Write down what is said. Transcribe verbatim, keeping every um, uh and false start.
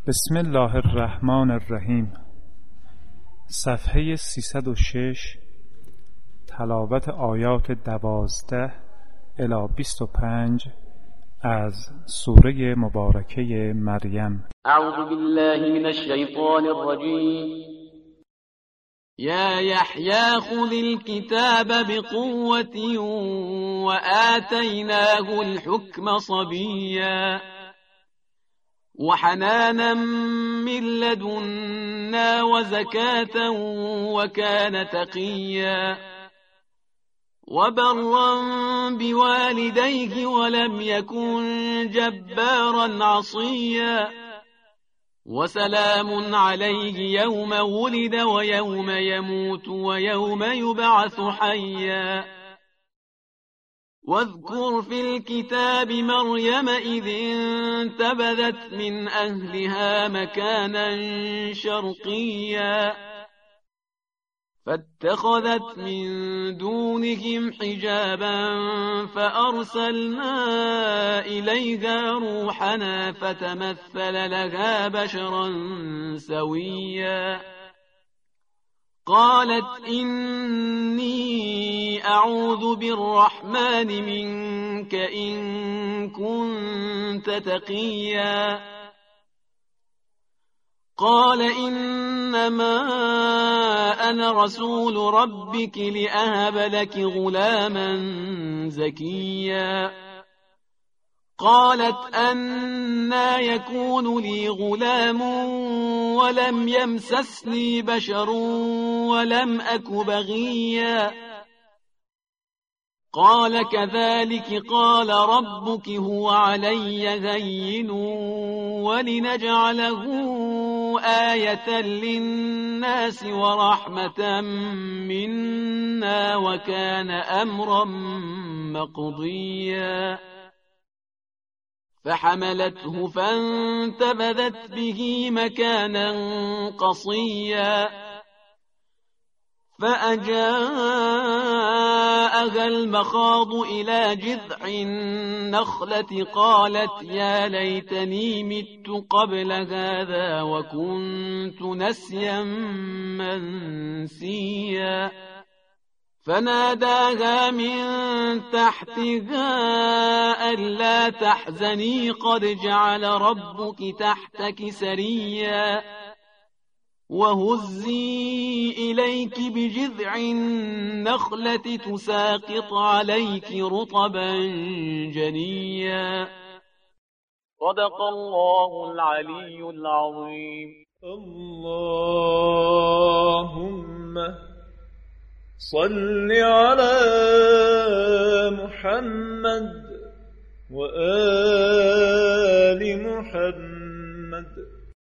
بسم الله الرحمن الرحیم. صفحه سیصد و شش. تلاوت آیات دوازده الی بیست و پنج از سوره مبارکه مریم. اعوذ بالله من الشیطان الرجیم. یا یحیی خذ الكتاب بقوة وآتیناه الحکم صبیا وحنانا من لدنا وزكاة وكان تقيا وبرا بوالديه ولم يكن جبارا عصيا وسلام عليه يوم ولد ويوم يموت ويوم يبعث حيا واذكر في الكتاب مريم إذ انتبذت من أهلها مكانا شرقيا فاتخذت من دونهم حجابا فأرسلنا إليها روحنا فتمثل لها بشرا سويا قالت إني أعوذ بالرحمن منك إن كنت تقيا قال إنما أنا رسول ربك لأهب لك غلاما زكيا قالت أنا يكون لي غلام ولم يمسسني بشر ولم أك بغيا قال كذلك قال ربك هو علي هين ولنجعله آية للناس ورحمة منا وكان أمرا مقضيا فحملته فانتبذت به مكانا قصيا فأجاءها المخاض إلى جذع النخلة قالت يا ليتني مت قبل هذا وكنت نسيا منسيا فناداها من تحتها ألا تحزني قد جعل ربك تحتك سريا وهزي إليك بجذع النخلة تساقط عليك رطبا جنيا صدق الله العلي العظيم. اللهم صل على محمد وآل محمد